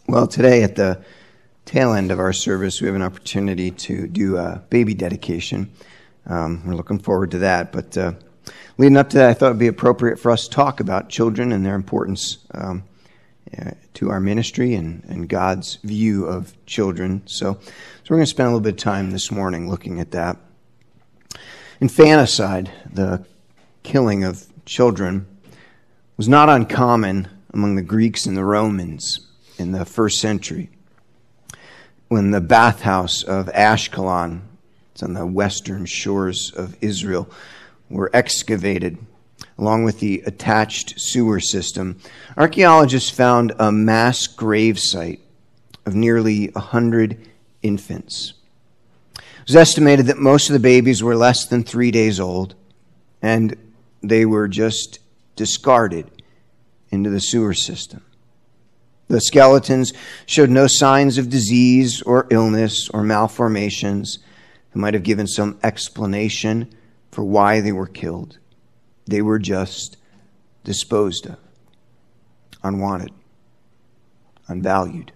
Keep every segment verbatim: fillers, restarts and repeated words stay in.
Well, today at the tail end of our service, we have an opportunity to do a baby dedication. Um, we're looking forward to that. But uh, leading up to that, I thought it would be appropriate for us to talk about children and their importance um, uh, to our ministry and, and God's view of children. So, so we're going to spend a little bit of time this morning looking at that. Infanticide, the killing of children, was not uncommon among the Greeks and the Romans in the first century, when the bathhouse of Ashkelon, it's on the western shores of Israel, were excavated, along with the attached sewer system. Archaeologists found a mass grave site of nearly a hundred infants. It was estimated that most of the babies were less than three days old, and they were just discarded into the sewer system. The skeletons showed no signs of disease or illness or malformations that might have given some explanation for why they were killed. They were just disposed of, unwanted, unvalued.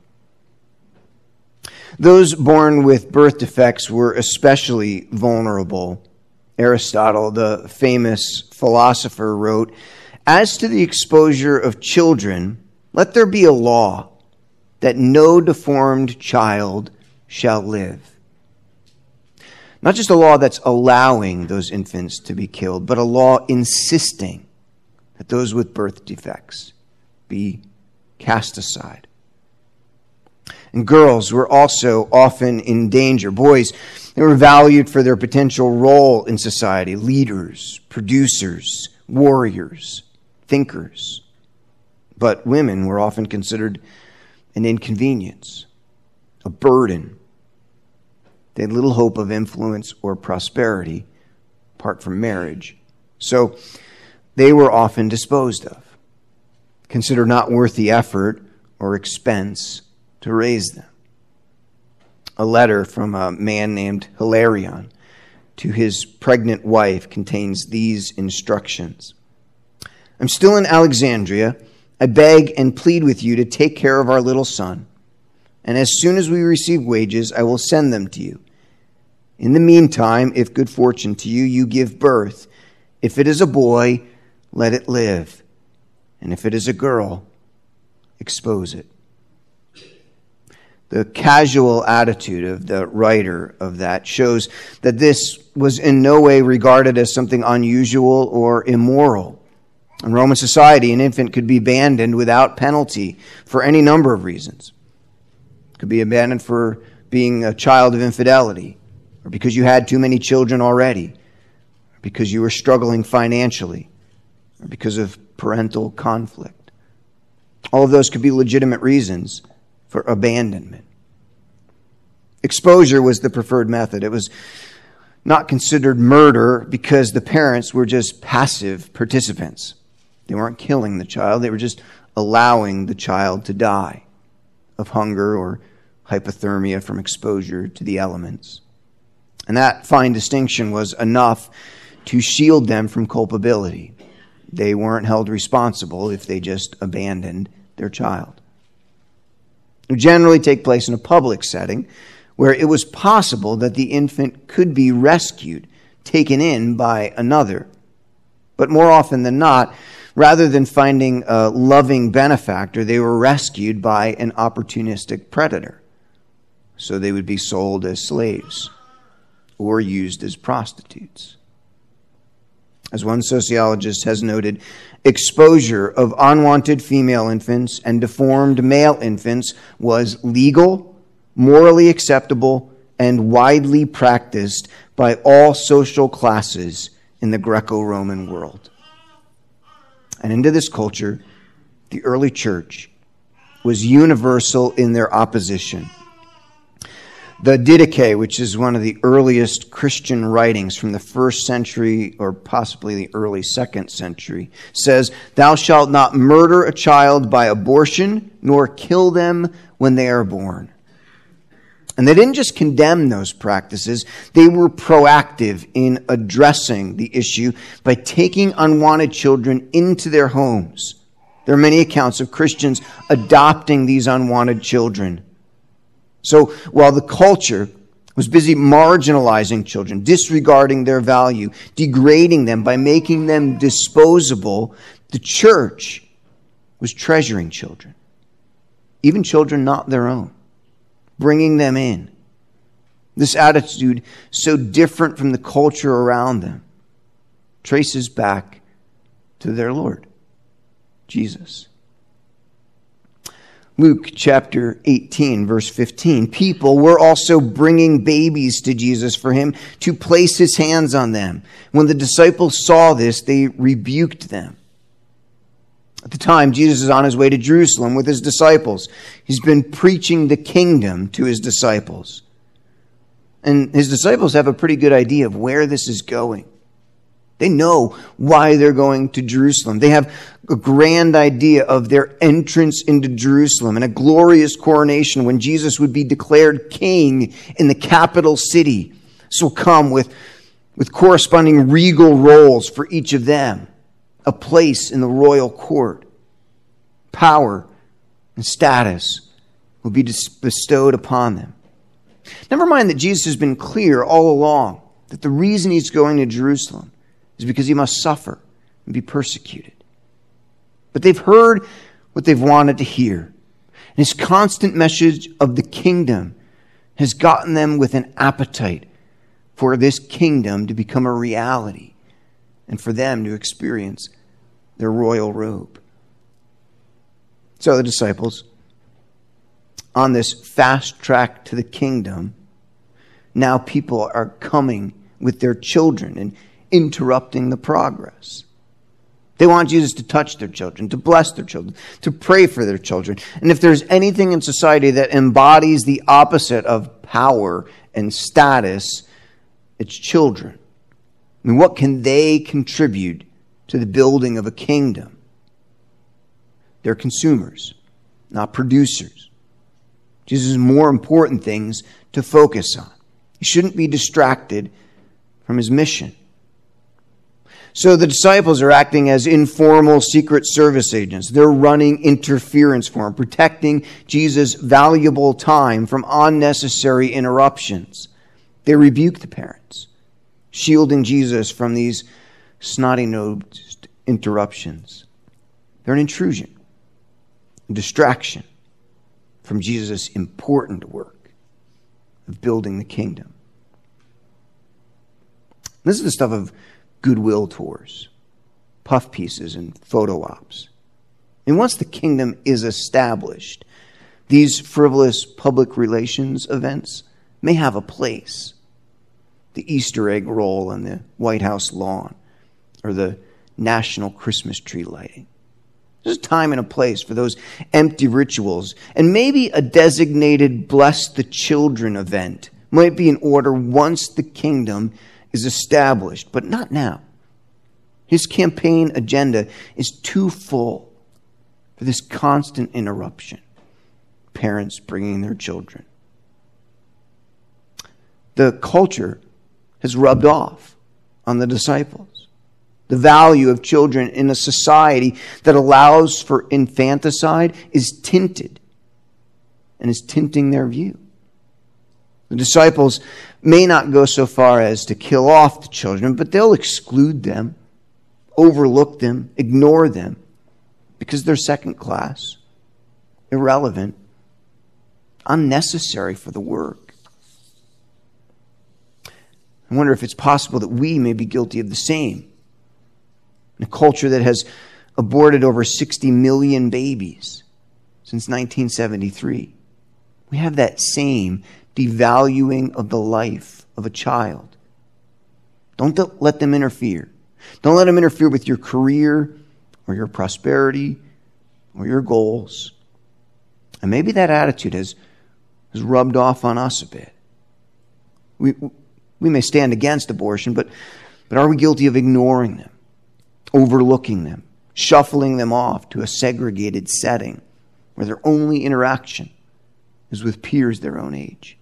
Those born with birth defects were especially vulnerable. Aristotle, the famous philosopher, wrote, "As to the exposure of children, let there be a law that no deformed child shall live." Not just a law that's allowing those infants to be killed, but a law insisting that those with birth defects be cast aside. And girls were also often in danger. Boys, they were valued for their potential role in society: leaders, producers, warriors, thinkers. But women were often considered an inconvenience, a burden. They had little hope of influence or prosperity apart from marriage. So they were often disposed of, considered not worth the effort or expense to raise them. A letter from a man named Hilarion to his pregnant wife contains these instructions. "I'm still in Alexandria. I beg and plead with you to take care of our little son, and as soon as we receive wages, I will send them to you. In the meantime, if good fortune to you, you give birth. If it is a boy, let it live, and if it is a girl, expose it." The casual attitude of the writer of that shows that this was in no way regarded as something unusual or immoral. In Roman society, an infant could be abandoned without penalty for any number of reasons. It could be abandoned for being a child of infidelity, or because you had too many children already, or because you were struggling financially, or because of parental conflict. All of those could be legitimate reasons for abandonment. Exposure was the preferred method. It was not considered murder because the parents were just passive participants. They weren't killing the child. They were just allowing the child to die of hunger or hypothermia from exposure to the elements. And that fine distinction was enough to shield them from culpability. They weren't held responsible if they just abandoned their child. It would generally take place in a public setting where it was possible that the infant could be rescued, taken in by another. But more often than not, rather than finding a loving benefactor, they were rescued by an opportunistic predator. So they would be sold as slaves or used as prostitutes. As one sociologist has noted, exposure of unwanted female infants and deformed male infants was legal, morally acceptable, and widely practiced by all social classes in the Greco-Roman world. And into this culture, the early church was universal in their opposition. The Didache, which is one of the earliest Christian writings from the first century or possibly the early second century, says, "Thou shalt not murder a child by abortion, nor kill them when they are born." And they didn't just condemn those practices, they were proactive in addressing the issue by taking unwanted children into their homes There are many accounts of Christians adopting these unwanted children. So while the culture was busy marginalizing children, disregarding their value, degrading them by making them disposable, the church was treasuring children, even children not their own, bringing them in. This attitude, so different from the culture around them, traces back to their Lord, Jesus. Luke chapter eighteen, verse fifteen. People were also bringing babies to Jesus for him to place his hands on them. When the disciples saw this, they rebuked them. At the time, Jesus is on his way to Jerusalem with his disciples. He's been preaching the kingdom to his disciples. And his disciples have a pretty good idea of where this is going. They know why they're going to Jerusalem. They have a grand idea of their entrance into Jerusalem and a glorious coronation when Jesus would be declared king in the capital city. This will come with, with corresponding regal roles for each of them. A place in the royal court. Power and status will be bestowed upon them. Never mind that Jesus has been clear all along that the reason he's going to Jerusalem is because he must suffer and be persecuted. But they've heard what they've wanted to hear. And his constant message of the kingdom has gotten them with an appetite for this kingdom to become a reality and for them to experience their royal robe. So the disciples, on this fast track to the kingdom, now people are coming with their children and interrupting the progress. They want Jesus to touch their children, to bless their children, to pray for their children. And if there's anything in society that embodies the opposite of power and status, it's children. I mean, what can they contribute to the building of a kingdom? They're consumers, not producers. Jesus has more important things to focus on. He shouldn't be distracted from his mission. So the disciples are acting as informal Secret Service agents. They're running interference for him, protecting Jesus' valuable time from unnecessary interruptions. They rebuke the parents, shielding Jesus from these snotty-nosed interruptions. They're an intrusion, a distraction from Jesus' important work of building the kingdom. This is the stuff of goodwill tours, puff pieces, and photo ops. And once the kingdom is established, these frivolous public relations events may have a place. The Easter egg roll on the White House lawn, or the national Christmas tree lighting. There's a time and a place for those empty rituals, and maybe a designated Bless the Children event might be in order once the kingdom is established, but not now. His campaign agenda is too full for this constant interruption. Parents bringing their children. The culture has rubbed off on the disciples. The value of children in a society that allows for infanticide is tinted and is tinting their view. The disciples may not go so far as to kill off the children, but they'll exclude them, overlook them, ignore them, because they're second class, irrelevant, unnecessary for the work. I wonder if it's possible that we may be guilty of the same. In a culture that has aborted over sixty million babies since nineteen seventy-three, we have that same devaluing of the life of a child. Don't let them interfere. Don't let them interfere with your career or your prosperity or your goals. And maybe that attitude has, has rubbed off on us a bit. We, we may stand against abortion, but, but are we guilty of ignoring them, overlooking them, shuffling them off to a segregated setting where their only interaction is with peers their own age?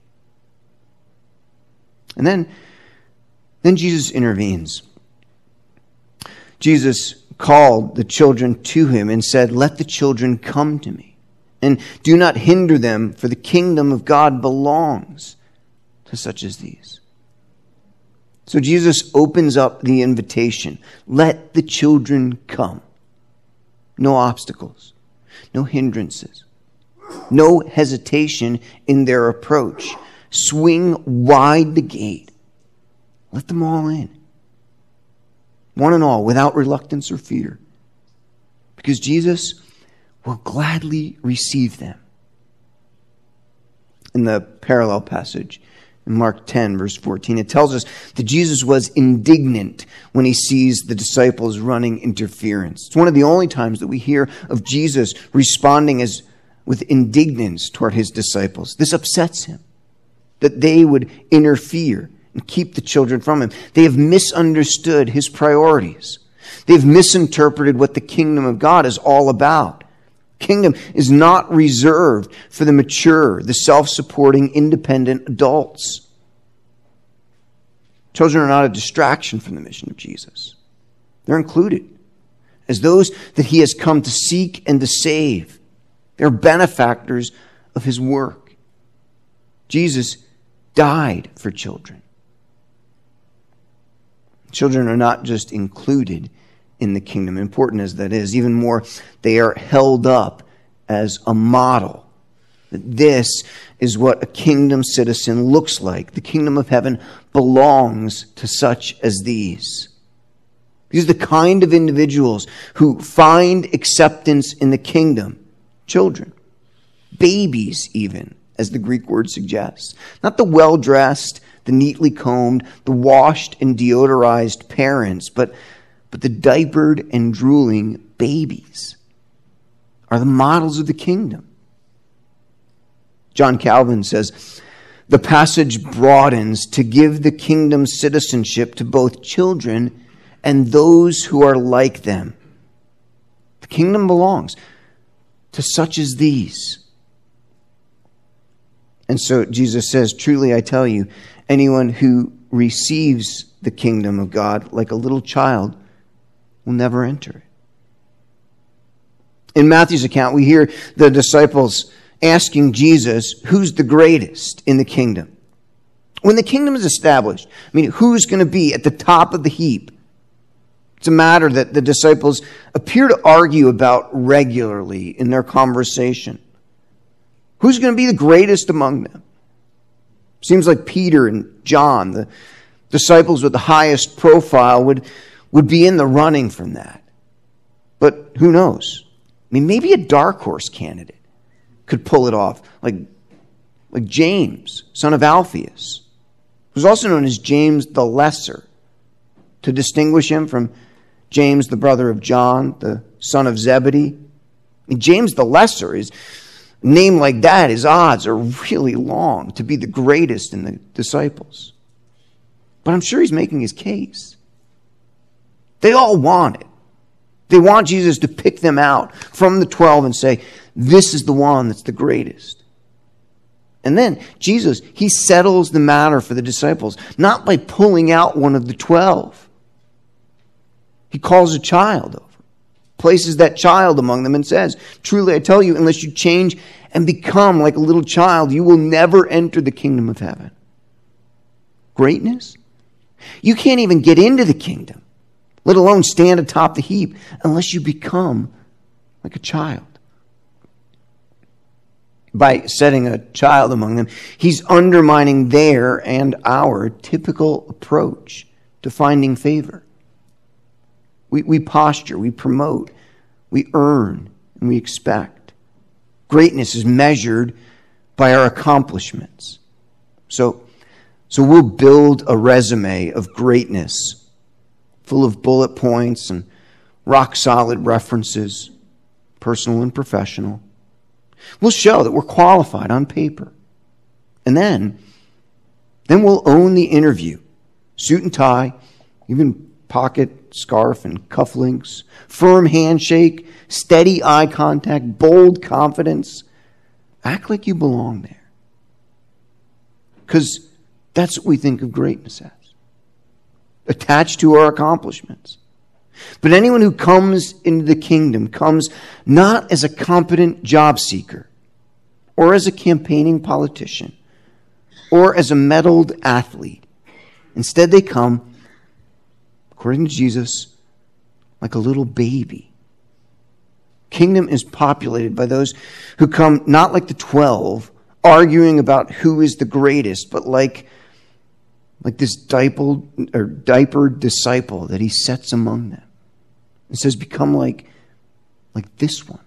And then, then Jesus intervenes. Jesus called the children to him and said, "Let the children come to me, and do not hinder them, for the kingdom of God belongs to such as these." So Jesus opens up the invitation. Let the children come. No obstacles, no hindrances, no hesitation in their approach. Swing wide the gate. Let them all in. One and all, without reluctance or fear. Because Jesus will gladly receive them. In the parallel passage, in Mark ten, verse fourteen, it tells us that Jesus was indignant when he sees the disciples running interference. It's one of the only times that we hear of Jesus responding as with indignance toward his disciples. This upsets him, that they would interfere and keep the children from him. They have misunderstood his priorities. They've misinterpreted what the kingdom of God is all about. Kingdom is not reserved for the mature, the self-supporting, independent adults. Children are not a distraction from the mission of Jesus. They're included as those that he has come to seek and to save. They're benefactors of his work. Jesus died for children. Children are not just included in the kingdom, important as that is. Even more, they are held up as a model. This is what a kingdom citizen looks like. The kingdom of heaven belongs to such as these. These are the kind of individuals who find acceptance in the kingdom. Children, babies even, as the Greek word suggests. Not the well-dressed, the neatly combed, the washed and deodorized parents, but, but the diapered and drooling babies are the models of the kingdom. John Calvin says, the passage broadens to give the kingdom citizenship to both children and those who are like them. The kingdom belongs to such as these. And so Jesus says, truly I tell you, anyone who receives the kingdom of God like a little child will never enter it. In Matthew's account, we hear the disciples asking Jesus, who's the greatest in the kingdom? When the kingdom is established, I mean, who's going to be at the top of the heap? It's a matter that the disciples appear to argue about regularly in their conversation. Who's going to be the greatest among them? Seems like Peter and John, the disciples with the highest profile, would, would be in the running from that. But who knows? I mean, maybe a dark horse candidate could pull it off, like, like James, son of Alphaeus, who's also known as James the Lesser, to distinguish him from James, the brother of John, the son of Zebedee. I mean, James the Lesser is a name like that. His odds are really long to be the greatest in the disciples. But I'm sure he's making his case. They all want it. They want Jesus to pick them out from the twelve and say, this is the one that's the greatest. And then Jesus, he settles the matter for the disciples, not by pulling out one of the twelve. He calls a child over, places that child among them and says, truly I tell you, unless you change and become like a little child, you will never enter the kingdom of heaven. Greatness? You can't even get into the kingdom, let alone stand atop the heap, unless you become like a child. By setting a child among them, he's undermining their and our typical approach to finding favor. We, we posture, we promote, we earn, and we expect. Greatness is measured by our accomplishments. So, so we'll build a resume of greatness full of bullet points and rock-solid references, personal and professional. We'll show that we're qualified on paper. And then, then we'll own the interview. Suit and tie, even pocket scarf and cufflinks, firm handshake, steady eye contact, bold confidence. Act like you belong there. Because that's what we think of greatness as. Attached to our accomplishments. But anyone who comes into the kingdom comes not as a competent job seeker, or as a campaigning politician, or as a medaled athlete. Instead, they come, according to Jesus, like a little baby. Kingdom is populated by those who come not like the twelve, arguing about who is the greatest, but like, like this diapered, or diapered disciple that he sets among them. It says, become like, like this one.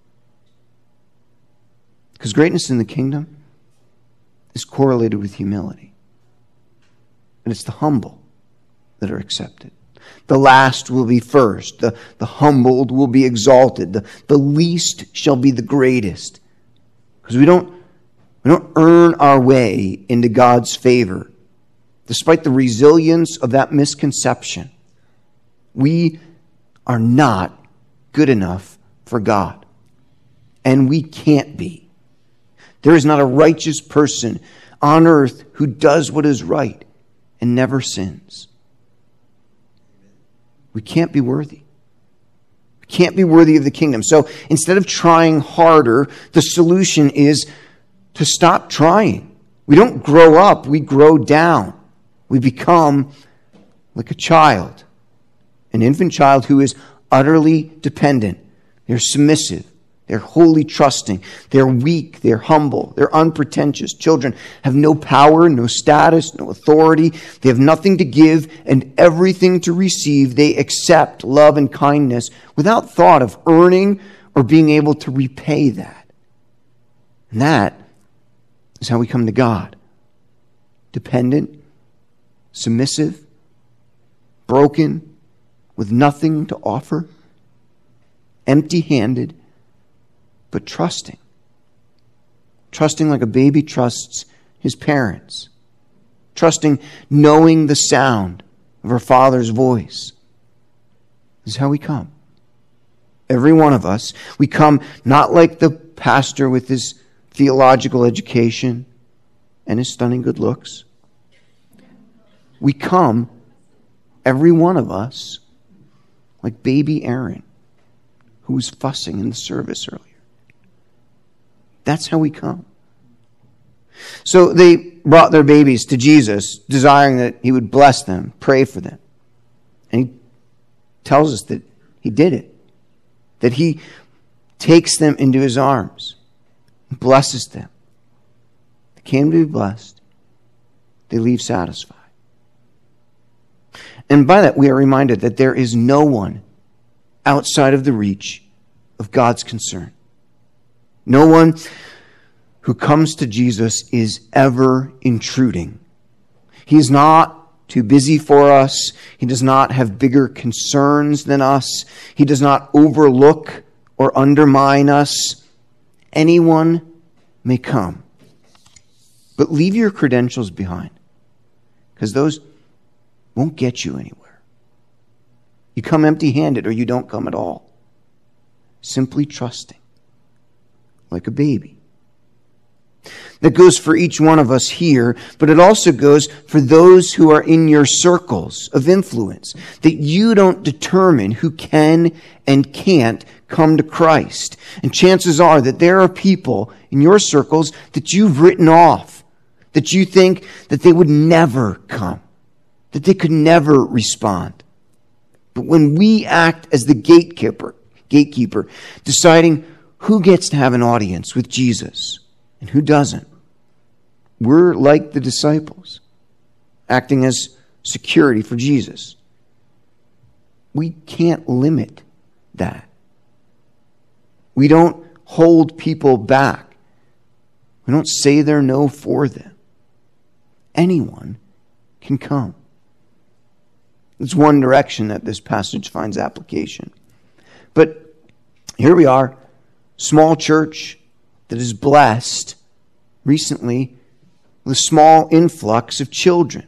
Because greatness in the kingdom is correlated with humility. And it's the humble that are accepted. The last will be first. The, the humbled will be exalted. The, the least shall be the greatest. Because we don't, we don't earn our way into God's favor. Despite the resilience of that misconception, we are not good enough for God. And we can't be. There is not a righteous person on earth who does what is right and never sins. We can't be worthy. We can't be worthy of the kingdom. So instead of trying harder, the solution is to stop trying. We don't grow up, we grow down. We become like a child, an infant child who is utterly dependent. They're submissive. They're wholly trusting. They're weak. They're humble. They're unpretentious. Children have no power, no status, no authority. They have nothing to give and everything to receive. They accept love and kindness without thought of earning or being able to repay that. And that is how we come to God. Dependent, submissive, broken, with nothing to offer, empty-handed, but trusting. Trusting like a baby trusts his parents. Trusting, knowing the sound of our Father's voice. This is how we come. Every one of us. We come not like the pastor with his theological education and his stunning good looks. We come, every one of us, like baby Aaron, who was fussing in the service earlier. That's how we come. So they brought their babies to Jesus, desiring that he would bless them, pray for them. And he tells us that he did it. That he takes them into his arms, blesses them. They came to be blessed. They leave satisfied. And by that we are reminded that there is no one outside of the reach of God's concern. No one who comes to Jesus is ever intruding. He is not too busy for us. He does not have bigger concerns than us. He does not overlook or undermine us. Anyone may come. But leave your credentials behind, because those won't get you anywhere. You come empty-handed or you don't come at all. Simply trusting. Like a baby. That goes for each one of us here, but it also goes for those who are in your circles of influence. That you don't determine who can and can't come to Christ. And chances are that there are people in your circles that you've written off. That you think that they would never come. That they could never respond. But when we act as the gatekeeper, gatekeeper, deciding who gets to have an audience with Jesus and who doesn't, we're like the disciples, acting as security for Jesus. We can't limit that. We don't hold people back. We don't say their no for them. Anyone can come. It's one direction that this passage finds application. But here we are, small church that is blessed recently with a small influx of children.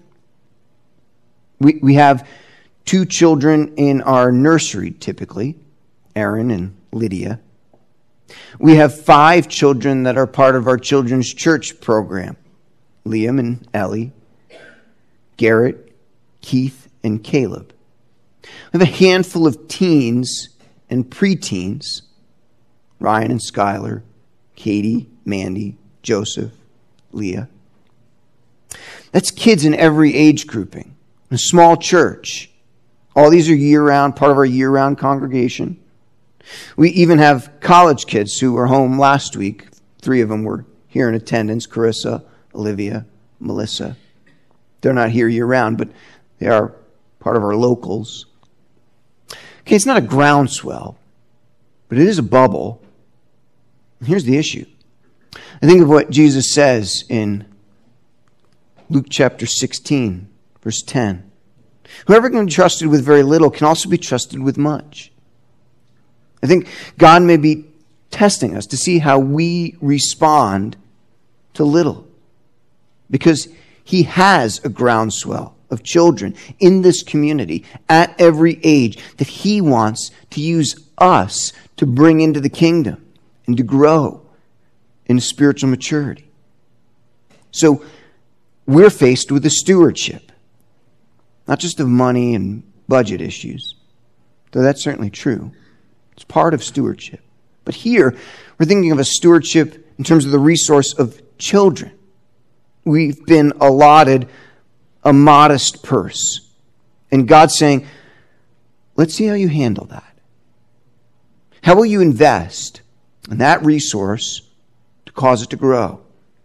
We, we have two children in our nursery typically, Aaron and Lydia. We have five children that are part of our children's church program, Liam and Ellie, Garrett, Keith, and Caleb. We have a handful of teens and preteens, Ryan and Skylar, Katie, Mandy, Joseph, Leah. That's kids in every age grouping. In a small church. All these are year-round, part of our year-round congregation. We even have college kids who were home last week. Three of them were here in attendance. Carissa, Olivia, Melissa. They're not here year-round, but they are part of our locals. Okay, it's not a groundswell, but it is a bubble. And here's the issue. I think of what Jesus says in Luke chapter sixteen, verse ten. Whoever can be trusted with very little can also be trusted with much. I think God may be testing us to see how we respond to little. Because He has a groundswell of children in this community at every age that He wants to use us to bring into the kingdom and to grow in spiritual maturity. So we're faced with a stewardship. Not just of money and budget issues, though that's certainly true. It's part of stewardship. But here, we're thinking of a stewardship in terms of the resource of children. We've been allotted a modest purse. And God's saying, let's see how you handle that. How will you invest in that resource to cause it to grow?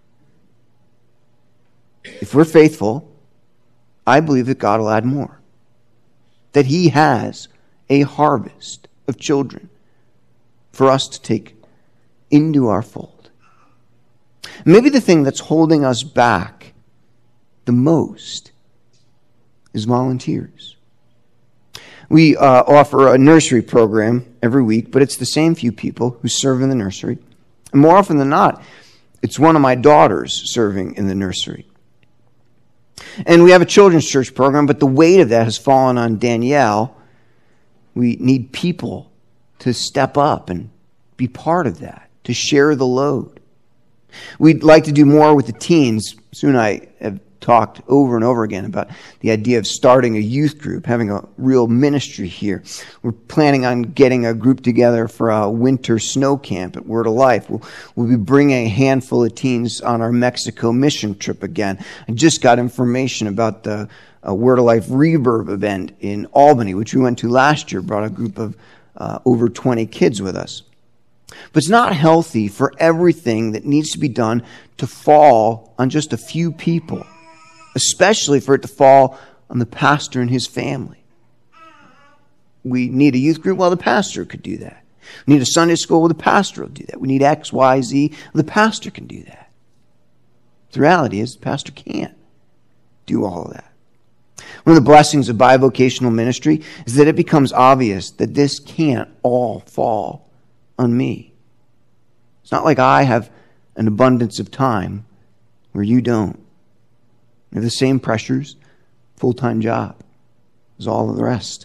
If we're faithful, I believe that God will add more. That He has a harvest of children for us to take into our fold. Maybe the thing that's holding us back the most is volunteers. We uh, offer a nursery program every week, but it's the same few people who serve in the nursery. And more often than not, it's one of my daughters serving in the nursery. And we have a children's church program, but the weight of that has fallen on Danielle. We need people to step up and be part of that, to share the load. We'd like to do more with the teens. Sue and I have talked over and over again about the idea of starting a youth group, having a real ministry here. We're planning on getting a group together for a winter snow camp at Word of Life. We'll, we'll be bringing a handful of teens on our Mexico mission trip again. I just got information about the uh, Word of Life Rebirth event in Albany, which we went to last year, brought a group of uh, over twenty kids with us. But it's not healthy for everything that needs to be done to fall on just a few people, especially for it to fall on the pastor and his family. We need a youth group, well, the pastor could do that. We need a Sunday school, well, the pastor will do that. We need X, Y, Z, the pastor can do that. The reality is the pastor can't do all of that. One of the blessings of bivocational ministry is that it becomes obvious that this can't all fall on me. It's not like I have an abundance of time where you don't. We have the same pressures, full-time job, as all of the rest.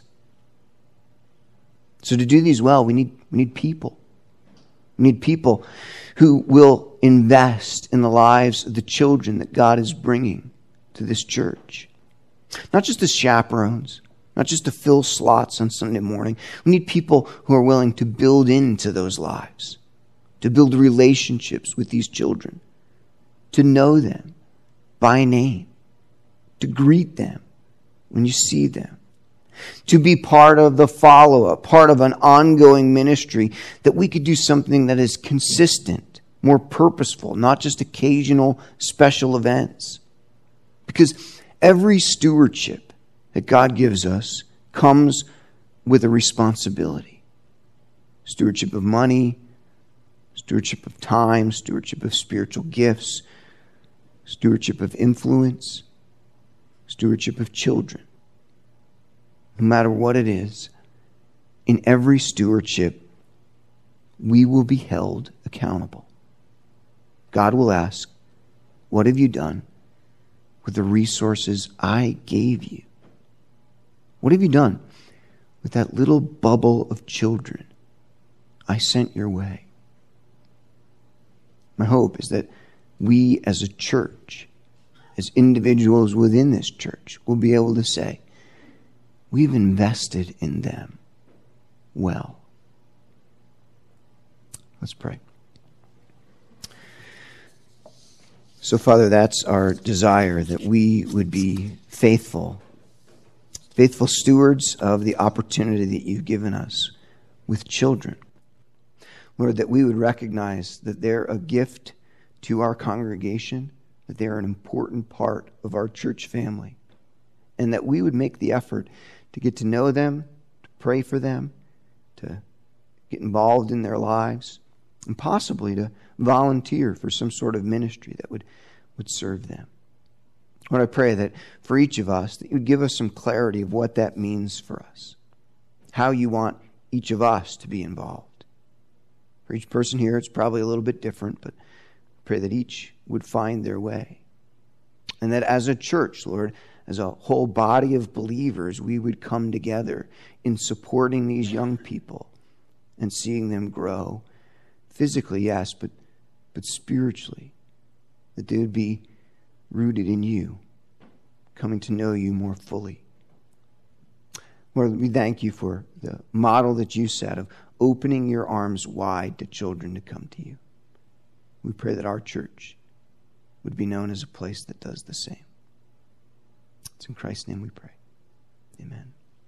So to do these well, we need we need people. We need people who will invest in the lives of the children that God is bringing to this church. Not just as chaperones, not just to fill slots on Sunday morning. We need people who are willing to build into those lives, to build relationships with these children, to know them by name, to greet them when you see them, to be part of the follow-up, part of an ongoing ministry, that we could do something that is consistent, more purposeful, not just occasional special events. Because every stewardship that God gives us comes with a responsibility. Stewardship of money, stewardship of time, stewardship of spiritual gifts, stewardship of influence, stewardship of children. No matter what it is, in every stewardship, we will be held accountable. God will ask, what have you done with the resources I gave you? What have you done with that little bubble of children I sent your way? My hope is that we as a church, as individuals within this church, will be able to say, we've invested in them well. Let's pray. So, Father, that's our desire, that we would be faithful, faithful stewards of the opportunity that you've given us with children. Lord, that we would recognize that they're a gift to our congregation, that they're an important part of our church family, and that we would make the effort to get to know them, to pray for them, to get involved in their lives, and possibly to volunteer for some sort of ministry that would, would serve them. Lord, I pray that for each of us, that you would give us some clarity of what that means for us, how you want each of us to be involved. For each person here, it's probably a little bit different, but I pray that each would find their way. And that as a church, Lord, as a whole body of believers, we would come together in supporting these young people and seeing them grow. Physically, yes, but, but spiritually. That they would be rooted in you, coming to know you more fully. Lord, we thank you for the model that you set of opening your arms wide to children to come to you. We pray that our church would be known as a place that does the same. It's in Christ's name we pray. Amen.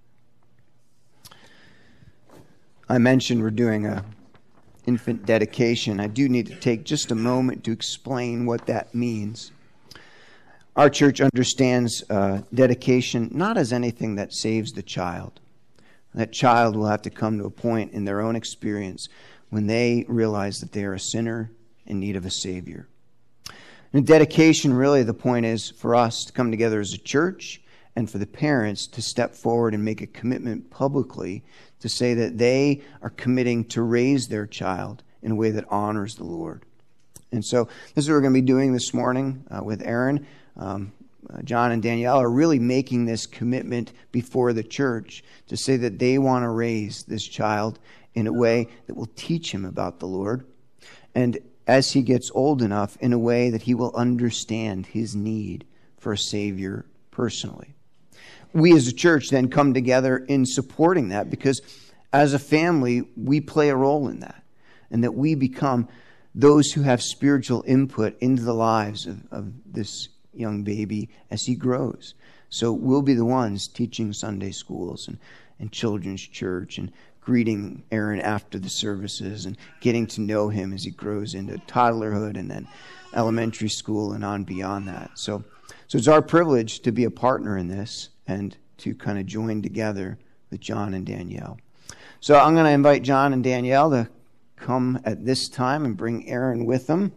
I mentioned we're doing a infant dedication. I do need to take just a moment to explain what that means. Our church understands uh, dedication not as anything that saves the child. That child will have to come to a point in their own experience when they realize that they are a sinner in need of a Savior. And dedication, really, the point is for us to come together as a church and for the parents to step forward and make a commitment publicly to say that they are committing to raise their child in a way that honors the Lord. And so this is what we're going to be doing this morning uh, with Aaron. Um, uh, John and Danielle are really making this commitment before the church to say that they want to raise this child in a way that will teach him about the Lord. And as he gets old enough, in a way that he will understand his need for a Savior personally. We as a church then come together in supporting that because as a family, we play a role in that. And that we become those who have spiritual input into the lives of, of this young baby as he grows. So we'll be the ones teaching Sunday schools and, and children's church and greeting Aaron after the services and getting to know him as he grows into toddlerhood and then elementary school and on beyond that. So, so it's our privilege to be a partner in this and to kind of join together with John and Danielle. So I'm going to invite John and Danielle to come at this time and bring Aaron with them.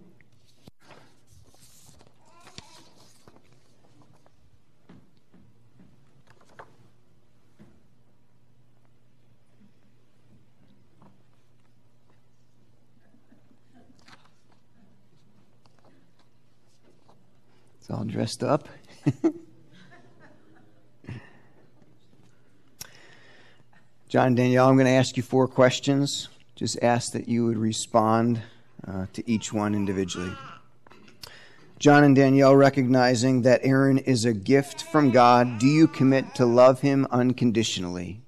It's all dressed up. John and Danielle, I'm going to ask you four questions. Just ask that you would respond uh, to each one individually. John and Danielle, recognizing that Aaron is a gift from God, do you commit to love him unconditionally?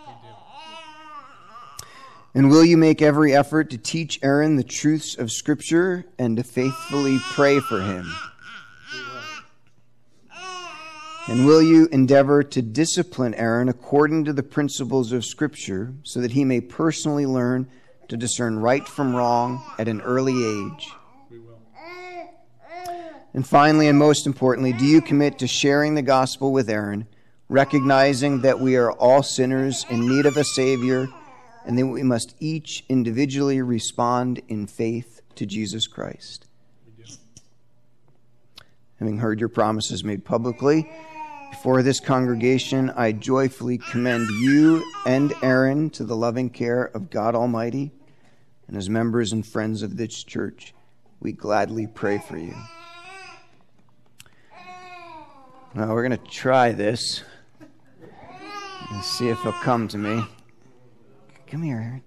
And will you make every effort to teach Aaron the truths of Scripture and to faithfully pray for him? And will you endeavor to discipline Aaron according to the principles of Scripture so that he may personally learn to discern right from wrong at an early age? We will. And finally, and most importantly, do you commit to sharing the gospel with Aaron, recognizing that we are all sinners in need of a Savior, and that we must each individually respond in faith to Jesus Christ? We do. Having heard your promises made publicly before this congregation, I joyfully commend you and Aaron to the loving care of God Almighty. And as members and friends of this church, we gladly pray for you. Now we're going to try this and see if he'll come to me. Come here, Aaron.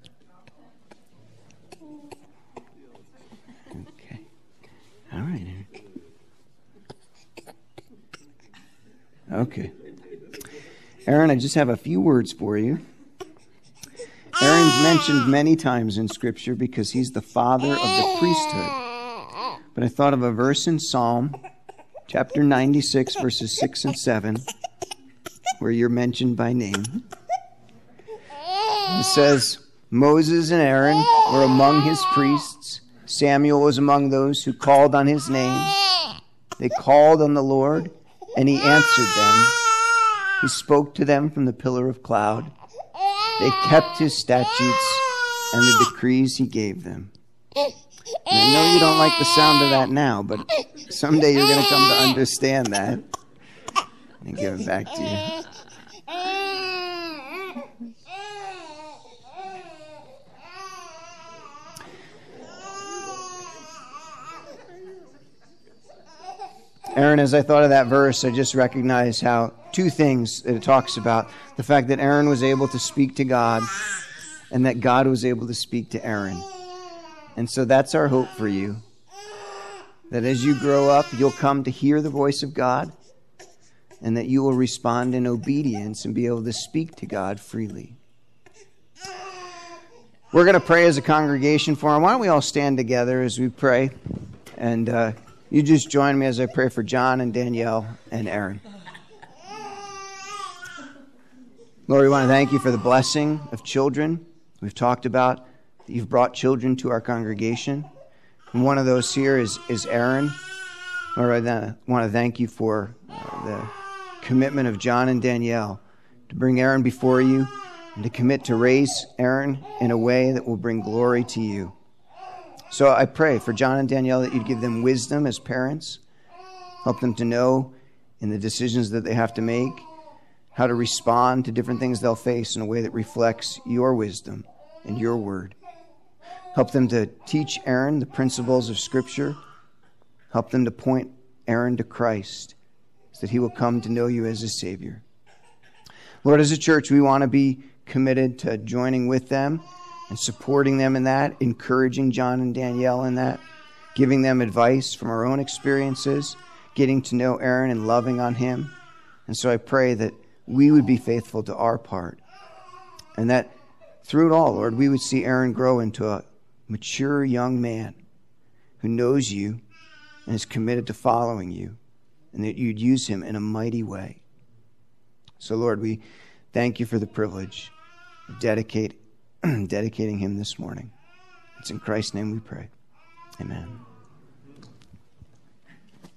Okay. All right, Aaron. Okay. Aaron, I just have a few words for you. Aaron's mentioned many times in Scripture because he's the father of the priesthood. But I thought of a verse in Psalm chapter ninety-six, verses six and seven, where you're mentioned by name. It says, Moses and Aaron were among his priests. Samuel was among those who called on his name. They called on the Lord, and he answered them. He spoke to them from the pillar of cloud. They kept his statutes and the decrees he gave them. And I know you don't like the sound of that now, but someday you're going to come to understand that. And give it back to you. Aaron, as I thought of that verse, I just recognized how two things that it talks about. The fact that Aaron was able to speak to God and that God was able to speak to Aaron. And so that's our hope for you. That as you grow up, you'll come to hear the voice of God and that you will respond in obedience and be able to speak to God freely. We're going to pray as a congregation for him. Why don't we all stand together as we pray? And uh, you just join me as I pray for John and Danielle and Aaron. Lord, we want to thank you for the blessing of children. We've talked about that you've brought children to our congregation. And one of those here is, is Aaron. Lord, I want to thank you for uh, the commitment of John and Danielle to bring Aaron before you and to commit to raise Aaron in a way that will bring glory to you. So I pray for John and Danielle that you'd give them wisdom as parents, help them to know in the decisions that they have to make, how to respond to different things they'll face in a way that reflects your wisdom and your word. Help them to teach Aaron the principles of Scripture. Help them to point Aaron to Christ so that he will come to know you as his Savior. Lord, as a church, we want to be committed to joining with them and supporting them in that, encouraging John and Danielle in that, giving them advice from our own experiences, getting to know Aaron and loving on him. And so I pray that we would be faithful to our part and that through it all, Lord, we would see Aaron grow into a mature young man who knows you and is committed to following you, and that you'd use him in a mighty way. So, Lord, we thank you for the privilege of dedicate, dedicating him this morning. It's in Christ's name we pray. Amen.